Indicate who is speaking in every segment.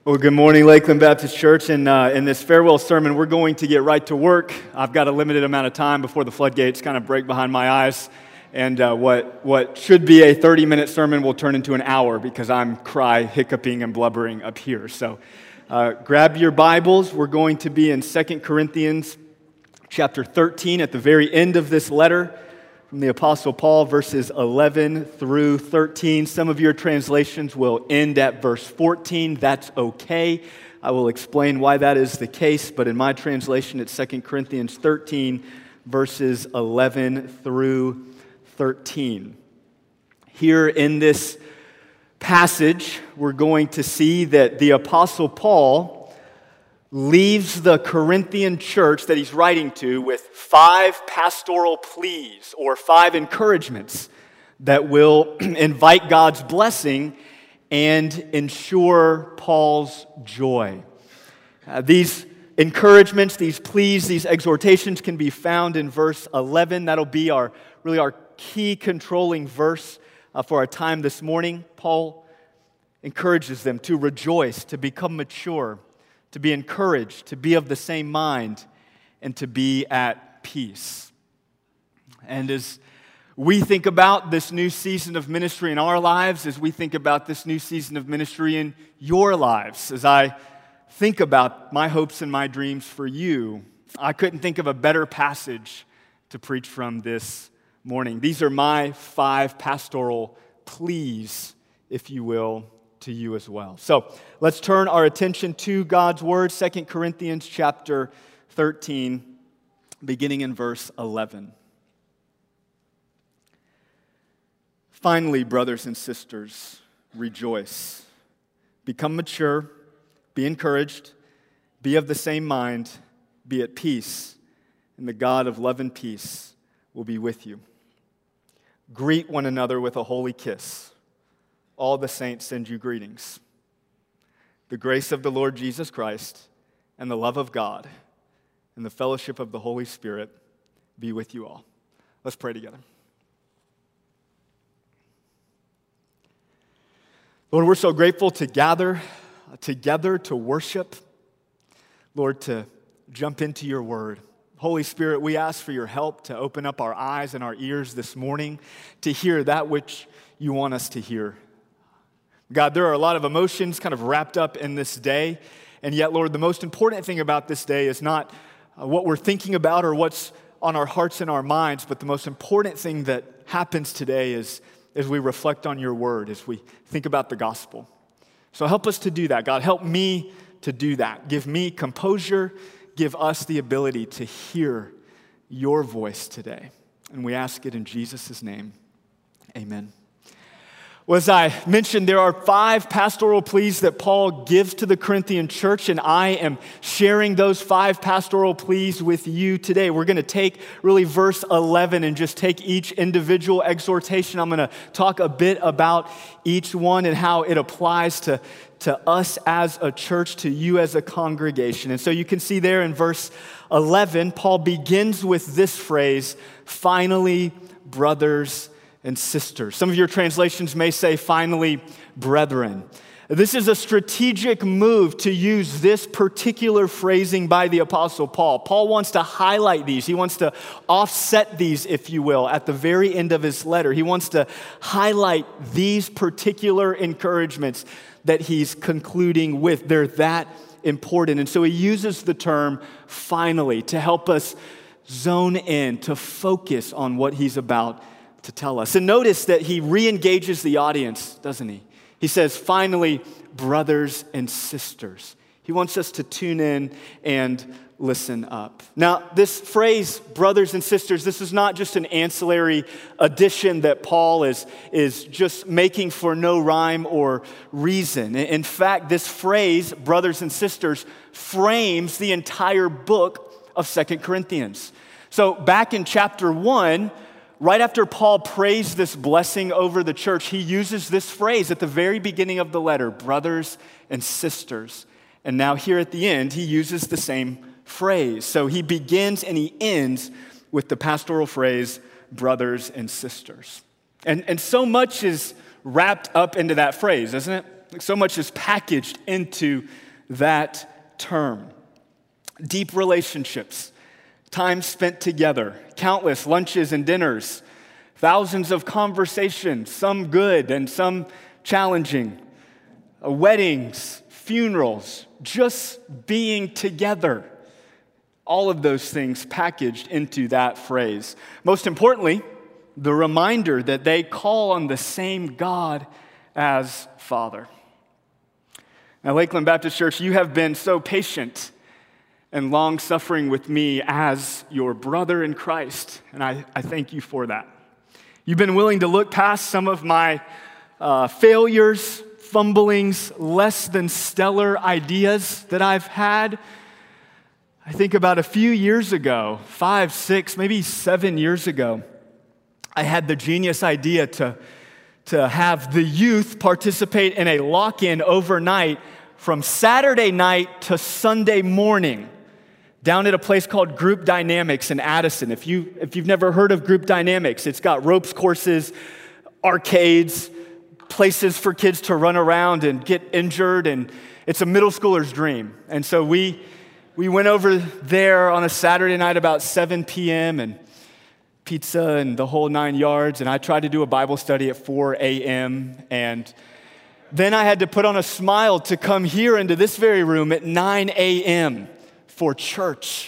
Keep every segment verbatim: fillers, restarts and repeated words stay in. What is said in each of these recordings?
Speaker 1: Well, good morning, Lakeland Baptist Church. And uh, in this farewell sermon, we're going to get right to work. I've got a limited amount of time before the floodgates kind of break behind my eyes. And uh, what, what should be a thirty-minute sermon will turn into an hour because I'm cry, hiccuping, and blubbering up here. So uh, grab your Bibles. We're going to be in Second Corinthians chapter thirteen at the very end of this letter from the Apostle Paul, verses eleven through thirteen. Some of your translations will end at verse fourteen. That's okay. I will explain why that is the case, but in my translation, it's Second Corinthians thirteen, verses eleven through thirteen. Here in this passage, we're going to see that the Apostle Paul leaves the Corinthian church that he's writing to with five pastoral pleas or five encouragements that will invite God's blessing and ensure Paul's joy. Uh, these encouragements, these pleas, these exhortations can be found in verse eleven. That'll be our really our key controlling verse uh, for our time this morning. Paul encourages them to rejoice, to become mature, to be encouraged, to be of the same mind, and to be at peace. And as we think about this new season of ministry in our lives, as we think about this new season of ministry in your lives, as I think about my hopes and my dreams for you, I couldn't think of a better passage to preach from this morning. These are my five pastoral pleas, if you will, to you as well. So let's turn our attention to God's Word, Second Corinthians chapter thirteen, beginning in verse eleven. Finally, brothers and sisters, rejoice. Become mature, be encouraged, be of the same mind, be at peace, and the God of love and peace will be with you. Greet one another with a holy kiss. All the saints send you greetings. The grace of the Lord Jesus Christ and the love of God and the fellowship of the Holy Spirit be with you all. Let's pray together. Lord, we're so grateful to gather together to worship. Lord, to jump into your word. Holy Spirit, we ask for your help to open up our eyes and our ears this morning to hear that which you want us to hear. God, there are a lot of emotions kind of wrapped up in this day, and yet, Lord, the most important thing about this day is not what we're thinking about or what's on our hearts and our minds, but the most important thing that happens today is as we reflect on your word, as we think about the gospel. So help us to do that, God. Help me to do that. Give me composure. Give us the ability to hear your voice today. And we ask it in Jesus' name. Amen. Well, as I mentioned, there are five pastoral pleas that Paul gives to the Corinthian church, and I am sharing those five pastoral pleas with you today. We're going to take really verse eleven and just take each individual exhortation. I'm going to talk a bit about each one and how it applies to, to us as a church, to you as a congregation. And so you can see there in verse eleven, Paul begins with this phrase, finally, brothers and sisters. Some of your translations may say, finally, brethren. This is a strategic move to use this particular phrasing by the Apostle Paul. Paul wants to highlight these. He wants to offset these, if you will, at the very end of his letter. He wants to highlight these particular encouragements that he's concluding with. They're that important. And so he uses the term finally to help us zone in, to focus on what he's about to tell us. And notice that he re-engages the audience, doesn't he? He says, finally, brothers and sisters. He wants us to tune in and listen up. Now, this phrase, brothers and sisters, this is not just an ancillary addition that Paul is, is just making for no rhyme or reason. In fact, this phrase, brothers and sisters, frames the entire book of Second Corinthians. So back in chapter one, right after Paul prays this blessing over the church, he uses this phrase at the very beginning of the letter, brothers and sisters. And now here at the end, he uses the same phrase. So he begins and he ends with the pastoral phrase, brothers and sisters. And, and so much is wrapped up into that phrase, isn't it? So much is packaged into that term. Deep relationships, time spent together, countless lunches and dinners, thousands of conversations, some good and some challenging, uh, weddings, funerals, just being together. All of those things packaged into that phrase. Most importantly, the reminder that they call on the same God as Father. Now, Lakeland Baptist Church, you have been so patient and long-suffering with me as your brother in Christ, and I, I thank you for that. You've been willing to look past some of my uh, failures, fumblings, less than stellar ideas that I've had. I think about a few years ago, five, six, maybe seven years ago, I had the genius idea to, to have the youth participate in a lock-in overnight from Saturday night to Sunday morning down at a place called Group Dynamics in Addison. If, you, if you've never heard of Group Dynamics, it's got ropes courses, arcades, places for kids to run around and get injured, and it's a middle schooler's dream. And so we we went over there on a Saturday night about seven p.m. and pizza and the whole nine yards, and I tried to do a Bible study at four a.m., and then I had to put on a smile to come here into this very room at nine a.m. for church.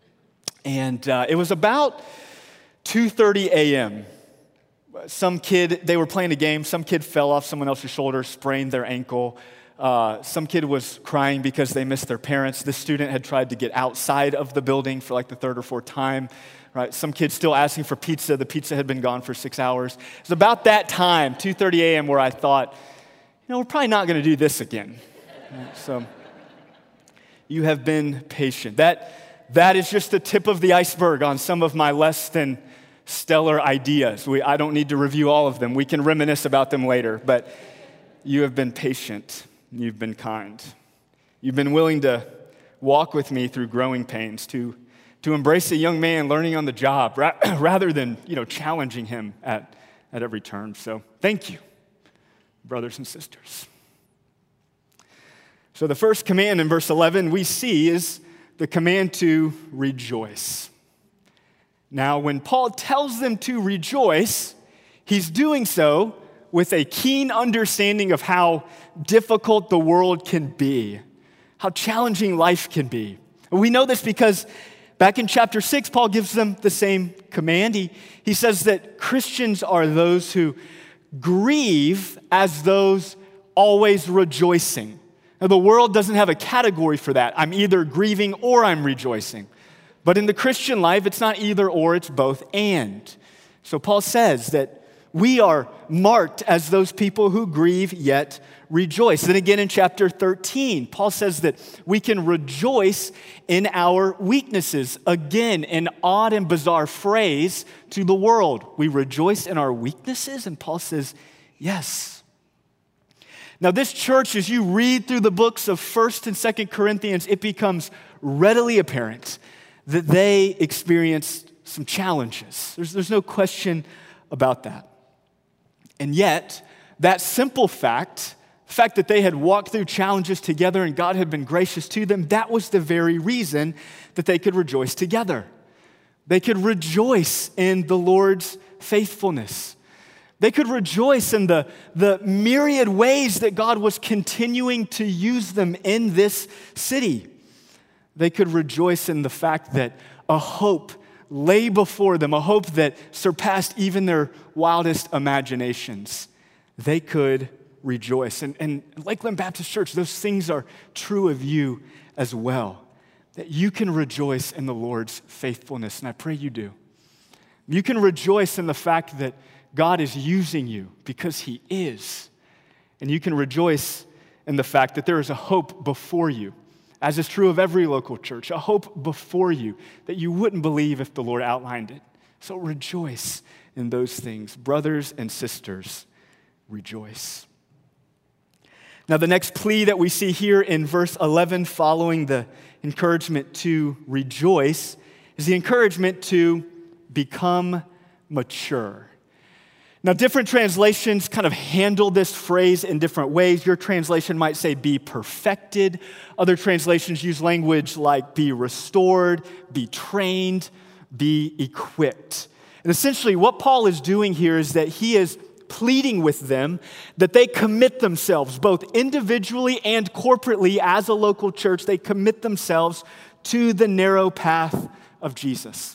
Speaker 1: And uh, it was about two thirty a.m. Some kid, they were playing a game, some kid fell off someone else's shoulder, sprained their ankle. Uh, some kid was crying because they missed their parents. This student had tried to get outside of the building for like the third or fourth time. Right? Some kid still asking for pizza. The pizza had been gone for six hours. It was about that time, two thirty a.m., where I thought, you know, we're probably not going to do this again. Right? So you have been patient. That, that is just the tip of the iceberg on some of my less than stellar ideas. We, I don't need to review all of them. We can reminisce about them later. But you have been patient. You've been kind. You've been willing to walk with me through growing pains, to, to embrace a young man learning on the job ra- rather than, you know, challenging him at, at every turn. So thank you, brothers and sisters. So the first command in verse eleven we see is the command to rejoice. Now, when Paul tells them to rejoice, he's doing so with a keen understanding of how difficult the world can be, how challenging life can be. And we know this because back in chapter six, Paul gives them the same command. He, he says that Christians are those who grieve as those always rejoicing. Now, the world doesn't have a category for that. I'm either grieving or I'm rejoicing. But in the Christian life, it's not either or, it's both and. So Paul says that we are marked as those people who grieve yet rejoice. Then again in chapter thirteen, Paul says that we can rejoice in our weaknesses. Again, an odd and bizarre phrase to the world. We rejoice in our weaknesses, and Paul says, yes. Now this church, as you read through the books of First and Second Corinthians, it becomes readily apparent that they experienced some challenges. There's, there's no question about that. And yet, that simple fact, the fact that they had walked through challenges together and God had been gracious to them, that was the very reason that they could rejoice together. They could rejoice in the Lord's faithfulness. They could rejoice in the, the myriad ways that God was continuing to use them in this city. They could rejoice in the fact that a hope lay before them, a hope that surpassed even their wildest imaginations. They could rejoice. And, and Lakeland Baptist Church, those things are true of you as well, that you can rejoice in the Lord's faithfulness, and I pray you do. You can rejoice in the fact that God is using you because He is, and you can rejoice in the fact that there is a hope before you, as is true of every local church, a hope before you that you wouldn't believe if the Lord outlined it. So rejoice in those things. Brothers and sisters, rejoice. Now, the next plea that we see here in verse eleven, following the encouragement to rejoice, is the encouragement to become mature. Now, different translations kind of handle this phrase in different ways. Your translation might say be perfected. Other translations use language like be restored, be trained, be equipped. And essentially what Paul is doing here is that he is pleading with them that they commit themselves, both individually and corporately as a local church, they commit themselves to the narrow path of Jesus.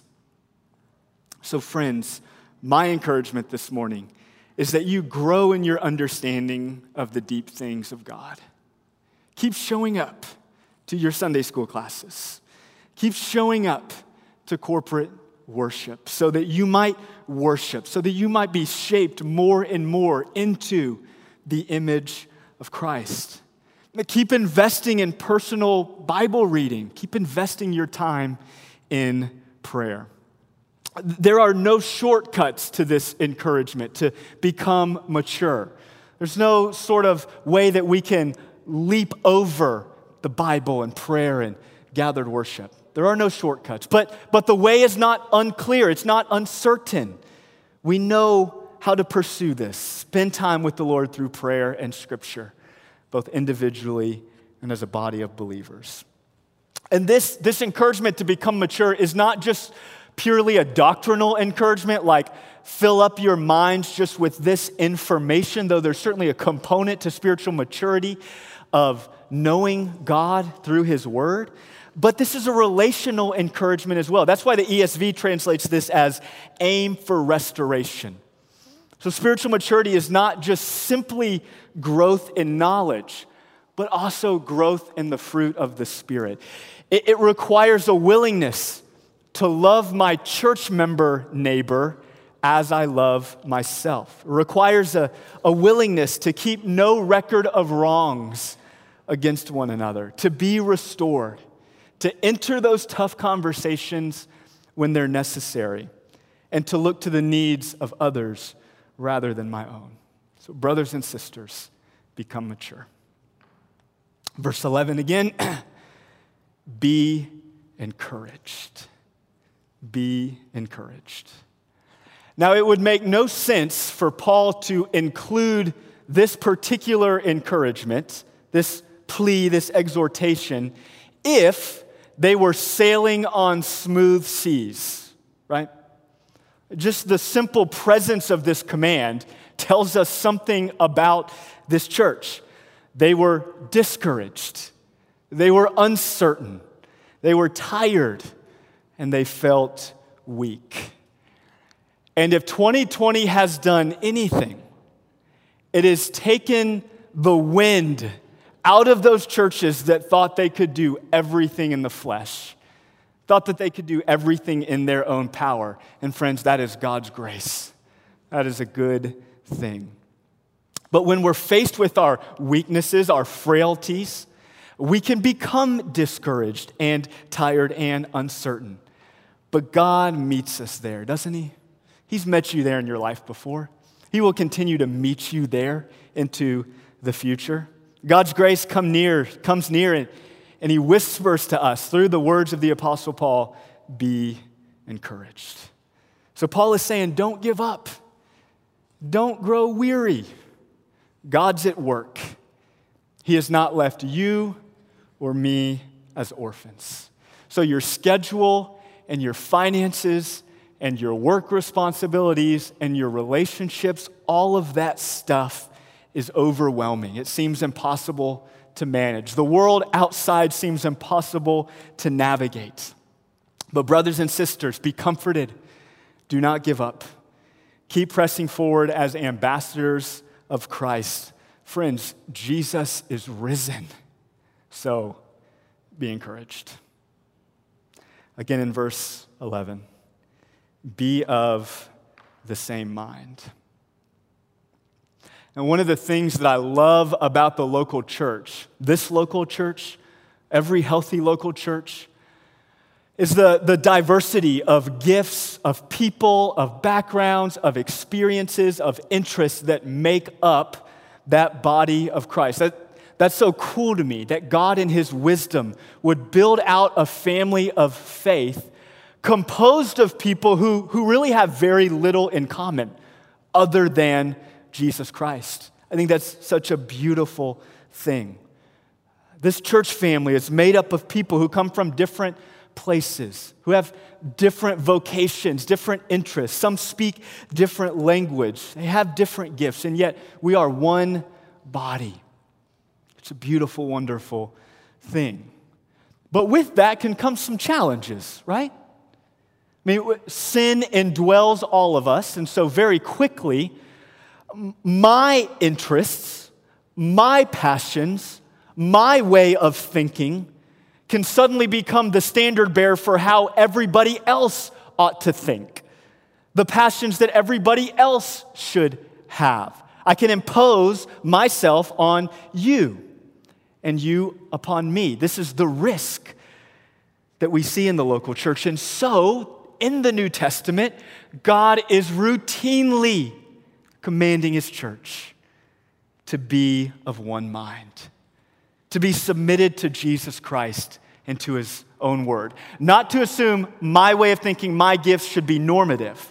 Speaker 1: So friends, my encouragement this morning is that you grow in your understanding of the deep things of God. Keep showing up to your Sunday school classes. Keep showing up to corporate worship so that you might worship, so that you might be shaped more and more into the image of Christ. Keep investing in personal Bible reading. Keep investing your time in prayer. There are no shortcuts to this encouragement to become mature. There's no sort of way that we can leap over the Bible and prayer and gathered worship. There are no shortcuts. But, but the way is not unclear. It's not uncertain. We know how to pursue this. Spend time with the Lord through prayer and Scripture, both individually and as a body of believers. And this, this encouragement to become mature is not just purely a doctrinal encouragement, like fill up your minds just with this information, though there's certainly a component to spiritual maturity of knowing God through His Word. But this is a relational encouragement as well. That's why the E S V translates this as aim for restoration. So spiritual maturity is not just simply growth in knowledge, but also growth in the fruit of the Spirit. It, it requires a willingness to love my church member neighbor as I love myself. It requires a, a willingness to keep no record of wrongs against one another, to be restored, to enter those tough conversations when they're necessary, and to look to the needs of others rather than my own. So brothers and sisters, become mature. Verse eleven again, be encouraged. Be encouraged. Now, it would make no sense for Paul to include this particular encouragement, this plea, this exhortation, if they were sailing on smooth seas, right? Just the simple presence of this command tells us something about this church. They were discouraged. They were uncertain. They were tired. And they felt weak. And if twenty twenty has done anything, it has taken the wind out of those churches that thought they could do everything in the flesh, thought that they could do everything in their own power. And friends, that is God's grace. That is a good thing. But when we're faced with our weaknesses, our frailties, we can become discouraged and tired and uncertain. But God meets us there, doesn't He? He's met you there in your life before. He will continue to meet you there into the future. God's grace come near, comes near, and, and He whispers to us through the words of the Apostle Paul, be encouraged. So Paul is saying, don't give up. Don't grow weary. God's at work. He has not left you or me as orphans. So your schedule and your finances and your work responsibilities and your relationships, all of that stuff is overwhelming. It seems impossible to manage. The world outside seems impossible to navigate. But brothers and sisters, be comforted. Do not give up. Keep pressing forward as ambassadors of Christ. Friends, Jesus is risen. So be encouraged. Again in verse eleven, be of the same mind. And one of the things that I love about the local church, this local church, every healthy local church, is the, the diversity of gifts, of people, of backgrounds, of experiences, of interests that make up that body of Christ. That, That's so cool to me that God in His wisdom would build out a family of faith composed of people who, who really have very little in common other than Jesus Christ. I think that's such a beautiful thing. This church family is made up of people who come from different places, who have different vocations, different interests. Some speak different language. They have different gifts, and yet we are one body. It's a beautiful, wonderful thing. But with that can come some challenges, right? I mean, sin indwells all of us, and so very quickly, my interests, my passions, my way of thinking can suddenly become the standard bearer for how everybody else ought to think, the passions that everybody else should have. I can impose myself on you and you upon me. This is the risk that we see in the local church. And so, in the New Testament, God is routinely commanding his church to be of one mind, to be submitted to Jesus Christ and to his own word. Not to assume my way of thinking, my gifts should be normative,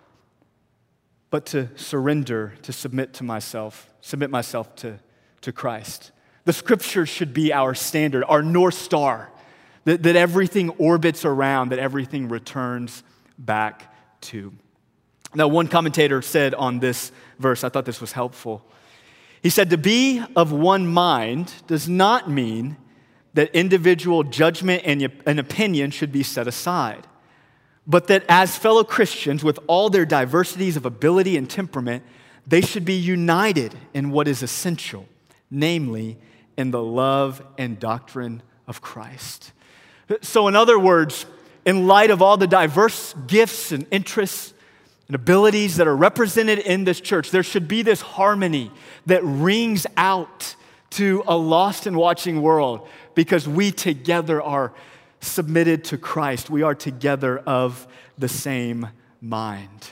Speaker 1: but to surrender, to submit to myself, submit myself to, to Christ. The scriptures should be our standard, our North Star, that, that everything orbits around, that everything returns back to. Now, one commentator said on this verse, I thought this was helpful. He said, to be of one mind does not mean that individual judgment and an opinion should be set aside, but that as fellow Christians, with all their diversities of ability and temperament, they should be united in what is essential, namely in the love and doctrine of Christ. So in other words, in light of all the diverse gifts and interests and abilities that are represented in this church, there should be this harmony that rings out to a lost and watching world because we together are submitted to Christ. We are together of the same mind.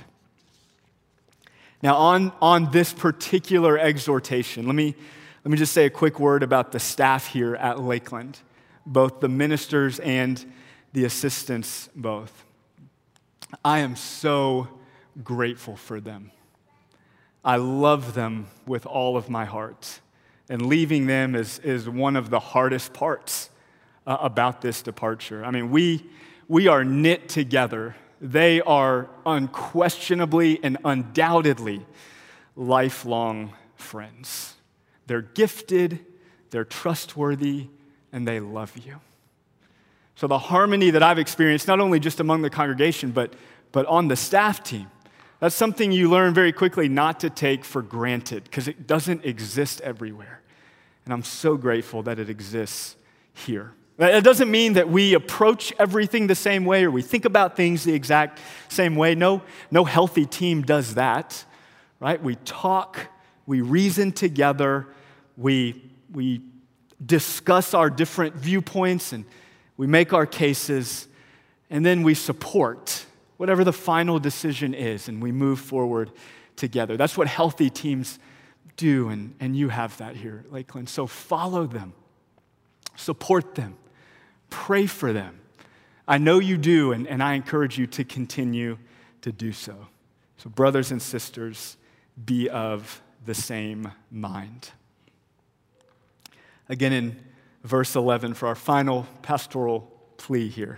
Speaker 1: Now, on, on this particular exhortation, let me, let me just say a quick word about the staff here at Lakeland, both the ministers and the assistants both. I am so grateful for them. I love them with all of my heart. And leaving them is, is one of the hardest parts uh, about this departure. I mean, we, we are knit together. They are unquestionably and undoubtedly lifelong friends. They're gifted, they're trustworthy, and they love you. So the harmony that I've experienced, not only just among the congregation, but, but on the staff team, that's something you learn very quickly not to take for granted because it doesn't exist everywhere. And I'm so grateful that it exists here. It doesn't mean that we approach everything the same way or we think about things the exact same way. No, no healthy team does that, right? We talk, we reason together, we, we discuss our different viewpoints and we make our cases, and then we support whatever the final decision is, and we move forward together. That's what healthy teams do, and, and you have that here at Lakeland. So follow them, support them, pray for them. I know you do, and, and I encourage you to continue to do so. So brothers and sisters, be of the same mind. Again, in verse eleven, for our final pastoral plea here,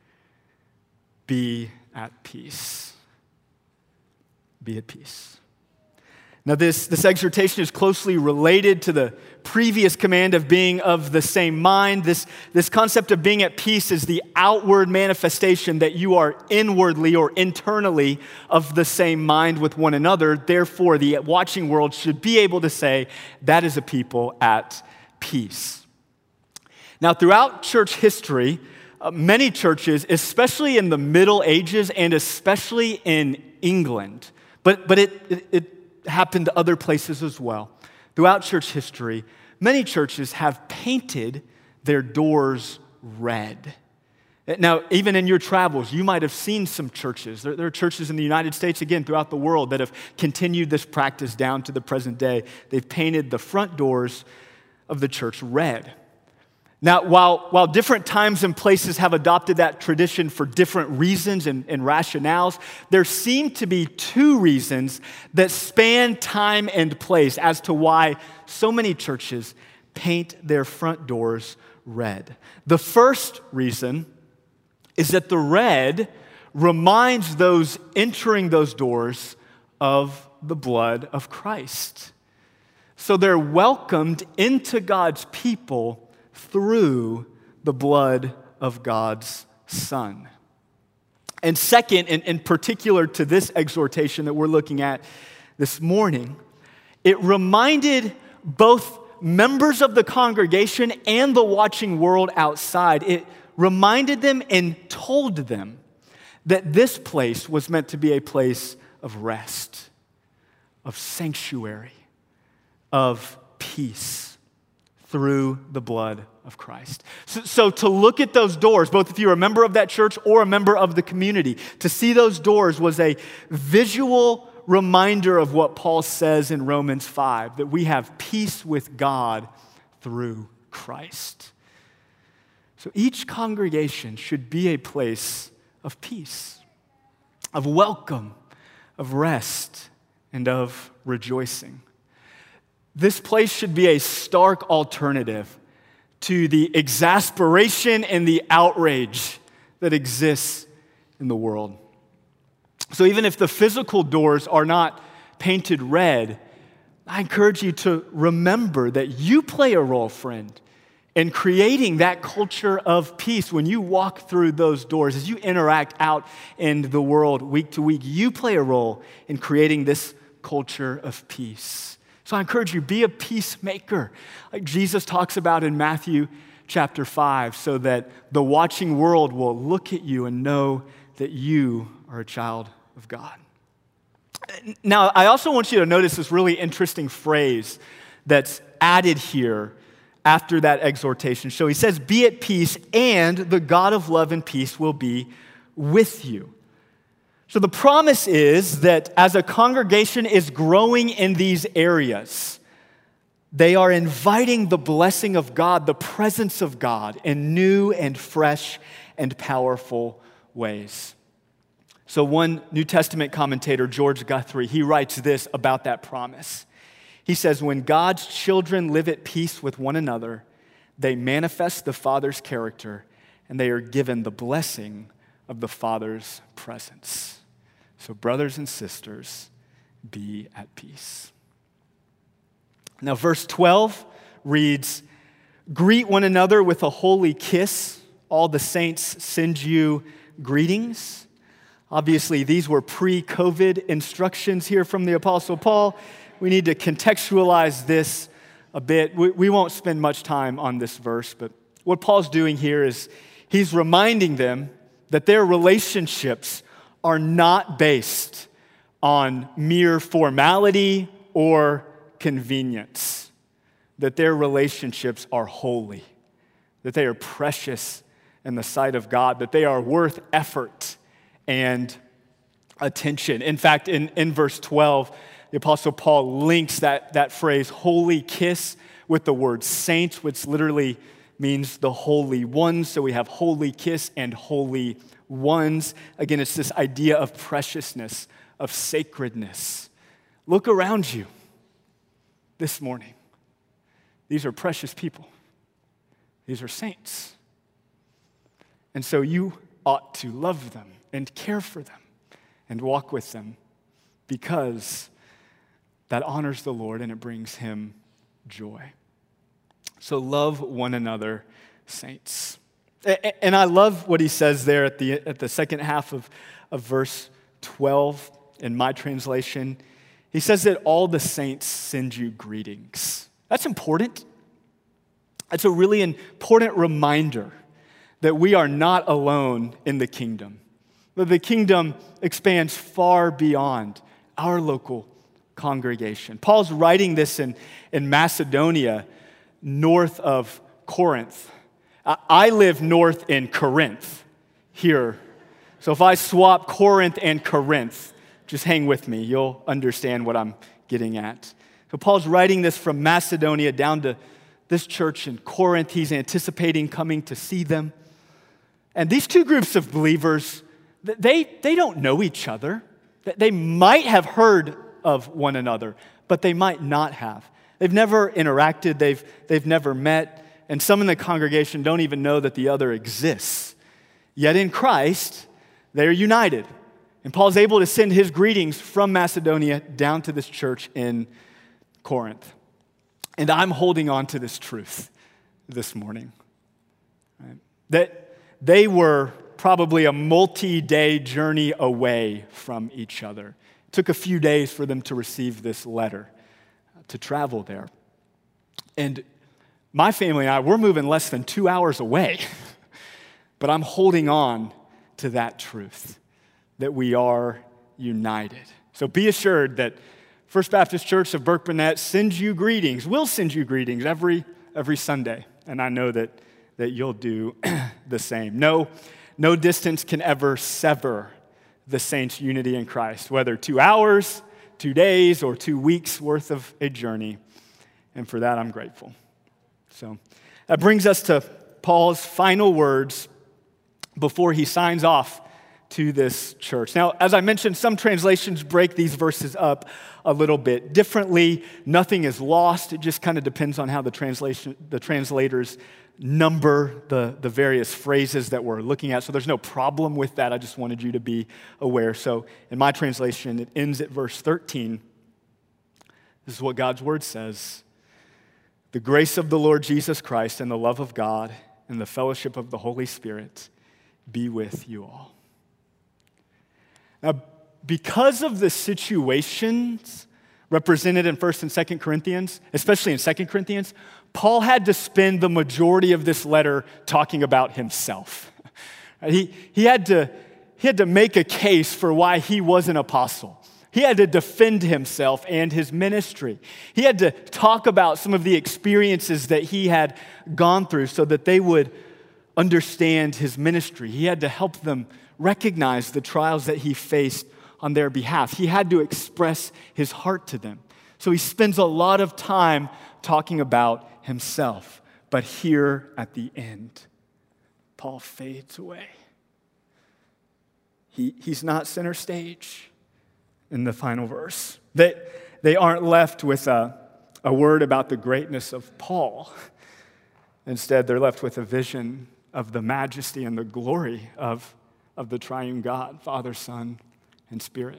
Speaker 1: be at peace. Be at peace. Now, this, this exhortation is closely related to the previous command of being of the same mind. This, this concept of being at peace is the outward manifestation that you are inwardly or internally of the same mind with one another. Therefore, the watching world should be able to say, that is a people at peace. Now, throughout church history, uh, many churches, especially in the Middle Ages and especially in England, but, but it, it, it happened other places as well. Throughout church history, many churches have painted their doors red. Now, even in your travels, you might have seen some churches. There, there are churches in the United States, again, throughout the world that have continued this practice down to the present day. They've painted the front doors of the church red. Now, while, while different times and places have adopted that tradition for different reasons and, and rationales, there seem to be two reasons that span time and place as to why so many churches paint their front doors red. The first reason is that the red reminds those entering those doors of the blood of Christ. So they're welcomed into God's people through the blood of God's Son. And second, in, in particular to this exhortation that we're looking at this morning, it reminded both members of the congregation and the watching world outside, it reminded them and told them that this place was meant to be a place of rest, of sanctuary, of peace through the blood of Christ. So, so to look at those doors, both if you're a member of that church or a member of the community, to see those doors was a visual reminder of what Paul says in Romans five, that we have peace with God through Christ. So each congregation should be a place of peace, of welcome, of rest, and of rejoicing. This place should be a stark alternative to the exasperation and the outrage that exists in the world. So even if the physical doors are not painted red, I encourage you to remember that you play a role, friend, in creating that culture of peace. When you walk through those doors, as you interact out in the world week to week, you play a role in creating this culture of peace. So I encourage you, be a peacemaker, like Jesus talks about in Matthew chapter five, so that the watching world will look at you and know that you are a child of God. Now, I also want you to notice this really interesting phrase that's added here after that exhortation. So he says, be at peace, and the God of love and peace will be with you. So the promise is that as a congregation is growing in these areas, they are inviting the blessing of God, the presence of God, in new and fresh and powerful ways. So one New Testament commentator, George Guthrie, he writes this about that promise. He says, when God's children live at peace with one another, they manifest the Father's character, and they are given the blessing of the Father's presence. So brothers and sisters, be at peace. Now verse twelve reads, greet one another with a holy kiss. All the saints send you greetings. Obviously, these were pre-COVID instructions here from the Apostle Paul. We need to contextualize this a bit. We, we won't spend much time on this verse, but what Paul's doing here is he's reminding them that their relationships are not based on mere formality or convenience, that their relationships are holy, that they are precious in the sight of God, that they are worth effort and attention. In fact, in, in verse twelve, the Apostle Paul links that, that phrase, holy kiss, with the word saints, which literally means the holy ones. So we have holy kiss and holy ones. Again, it's this idea of preciousness, of sacredness. Look around you this morning. These are precious people. These are saints. And so you ought to love them and care for them and walk with them, because that honors the Lord and it brings him joy. So love one another, saints. And I love what he says there at the at the second half of, of verse twelve in my translation. He says that all the saints send you greetings. That's important. It's a really important reminder that we are not alone in the kingdom. That the kingdom expands far beyond our local congregation. Paul's writing this in, in Macedonia, north of Corinth. I live north in Corinth here. So if I swap Corinth and Corinth, just hang with me. You'll understand what I'm getting at. So Paul's writing this from Macedonia down to this church in Corinth. He's anticipating coming to see them. And these two groups of believers, they, they don't know each other. They might have heard of one another, but they might not have. They've never interacted, they've, they've never met, and some in the congregation don't even know that the other exists. Yet in Christ, they're united. And Paul's able to send his greetings from Macedonia down to this church in Corinth. And I'm holding on to this truth this morning. Right? That they were probably a multi-day journey away from each other. It took a few days for them to receive this letter, to travel there. And my family and I, we're moving less than two hours away. But I'm holding on to that truth, that we are united. So be assured that First Baptist Church of Burke-Burnett sends you greetings. We'll send you greetings every, every Sunday. And I know that, that you'll do the same. No, no distance can ever sever the saints' unity in Christ, whether two hours, two days, or two weeks worth of a journey. And for that, I'm grateful. So that brings us to Paul's final words before he signs off to this church. Now, as I mentioned, some translations break these verses up a little bit differently. Nothing is lost. It just kind of depends on how the translation, the translators number the, the various phrases that we're looking at. So there's no problem with that. I just wanted you to be aware. So in my translation, it ends at verse thirteen. This is what God's word says. The grace of the Lord Jesus Christ and the love of God and the fellowship of the Holy Spirit be with you all. Now, because of the situations represented in First and Second Corinthians, especially in Second Corinthians, Paul had to spend the majority of this letter talking about himself. He, he, had to, he had to make a case for why he was an apostle. He had to defend himself and his ministry. He had to talk about some of the experiences that he had gone through so that they would understand his ministry. He had to help them recognize the trials that he faced on their behalf. He had to express his heart to them. So he spends a lot of time talking about himself. But here at the end, Paul fades away. He, he's not center stage in the final verse. They, they aren't left with a, a word about the greatness of Paul. Instead, they're left with a vision of the majesty and the glory of, of the triune God, Father, Son, and Spirit.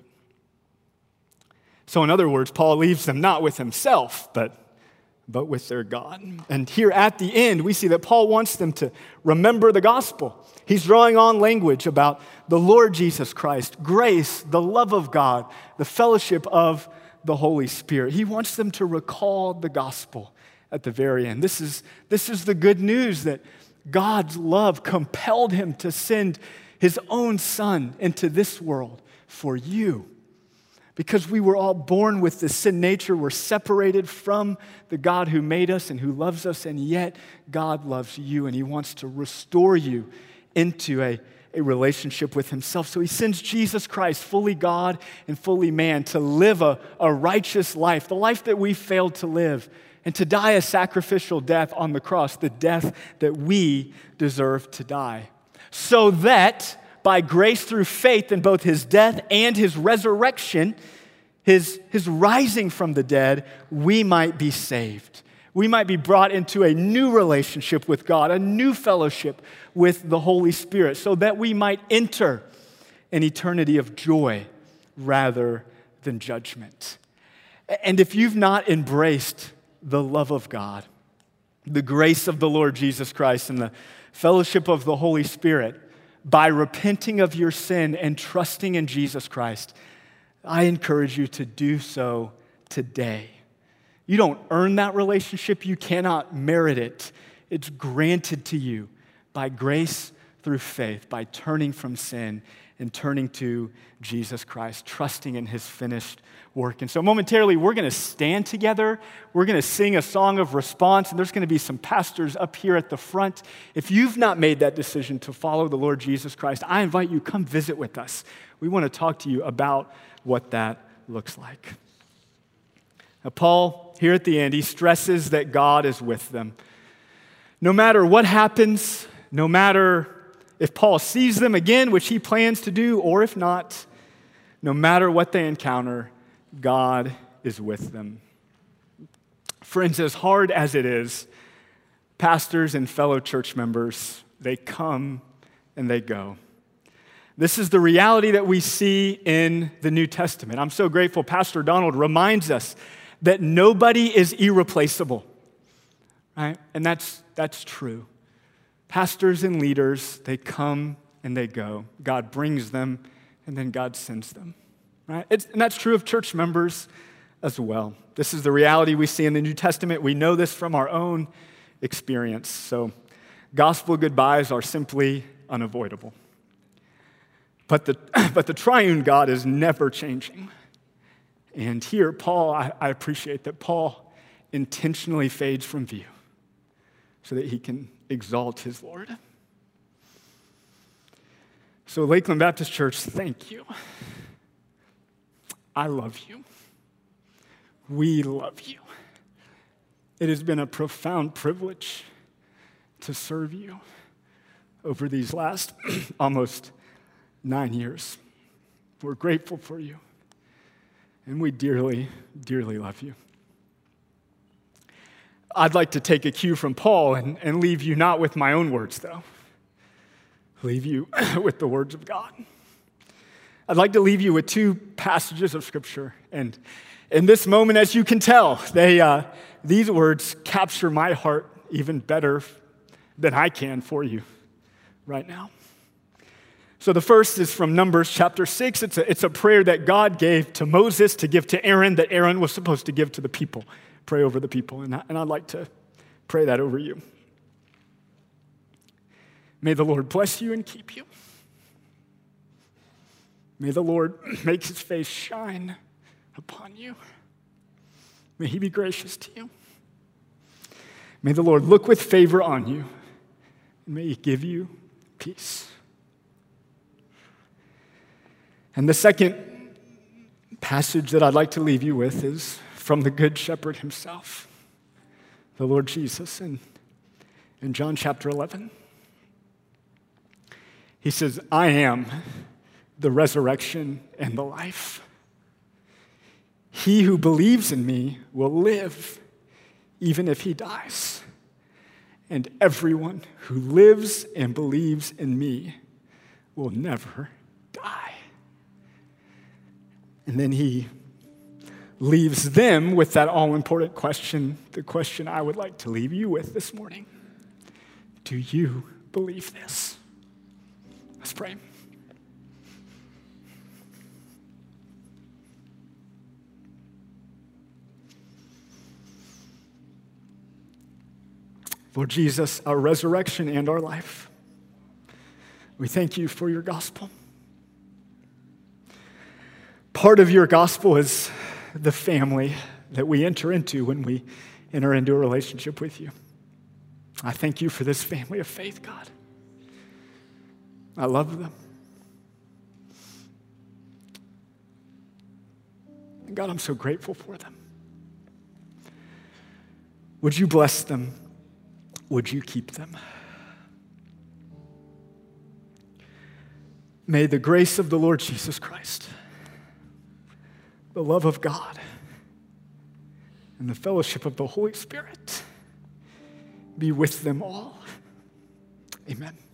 Speaker 1: So in other words, Paul leaves them not with himself, but, but with their God. And here at the end, we see that Paul wants them to remember the gospel. He's drawing on language about the Lord Jesus Christ, grace, the love of God, the fellowship of the Holy Spirit. He wants them to recall the gospel at the very end. This is, this is the good news that God's love compelled him to send his own son into this world for you. Because we were all born with this sin nature, we're separated from the God who made us and who loves us, and yet God loves you and he wants to restore you into a, a relationship with himself. So he sends Jesus Christ, fully God and fully man, to live a, a righteous life, the life that we failed to live, and to die a sacrificial death on the cross, the death that we deserve to die. So that by grace through faith in both his death and his resurrection, his, his rising from the dead, we might be saved. We might be brought into a new relationship with God, a new fellowship with the Holy Spirit, so that we might enter an eternity of joy rather than judgment. And if you've not embraced the love of God, the grace of the Lord Jesus Christ, and the fellowship of the Holy Spirit, by repenting of your sin and trusting in Jesus Christ, I encourage you to do so today. You don't earn that relationship. You cannot merit it. It's granted to you by grace through faith, by turning from sin and turning to Jesus Christ, trusting in his finished work. And so momentarily, we're going to stand together. We're going to sing a song of response, and there's going to be some pastors up here at the front. If you've not made that decision to follow the Lord Jesus Christ, I invite you, come visit with us. We want to talk to you about what that looks like. Now, Paul, here at the end, he stresses that God is with them. No matter what happens, no matter if Paul sees them again, which he plans to do, or if not, no matter what they encounter, God is with them. Friends, as hard as it is, pastors and fellow church members, they come and they go. This is the reality that we see in the New Testament. I'm so grateful Pastor Donald reminds us that nobody is irreplaceable, right? And that's, that's true. Pastors and leaders, they come and they go. God brings them, and then God sends them, right? It's, and that's true of church members as well. This is the reality we see in the New Testament. We know this from our own experience. So gospel goodbyes are simply unavoidable. But the, but the triune God is never changing. And here, Paul, I, I appreciate that Paul intentionally fades from view so that he can exalt his Lord. So Lakeland Baptist Church, thank you. I love you. We love you. It has been a profound privilege to serve you over these last almost nine years. We're grateful for you, and we dearly, dearly love you. I'd like to take a cue from Paul and, and leave you not with my own words, though. Leave you with the words of God. I'd like to leave you with two passages of Scripture, and in this moment, as you can tell, they uh, these words capture my heart even better than I can for you right now. So the first is from Numbers chapter six. It's a, it's a prayer that God gave to Moses to give to Aaron, that Aaron was supposed to give to the people, pray over the people. And, I, and I'd like to pray that over you. May the Lord bless you and keep you. May the Lord make his face shine upon you. May he be gracious to you. May the Lord look with favor on you, and may he give you peace. And the second passage that I'd like to leave you with is from the Good Shepherd himself, the Lord Jesus, in, in John chapter eleven. He says, I am the resurrection and the life. He who believes in me will live even if he dies. And everyone who lives and believes in me will never die. And then he leaves them with that all-important question, the question I would like to leave you with this morning. Do you believe this? Let's pray. Lord Jesus, our resurrection and our life, we thank you for your gospel. Part of your gospel is the family that we enter into when we enter into a relationship with you. I thank you for this family of faith, God. I love them. And God, I'm so grateful for them. Would you bless them? Would you keep them? May the grace of the Lord Jesus Christ, the love of God, and the fellowship of the Holy Spirit be with them all. Amen.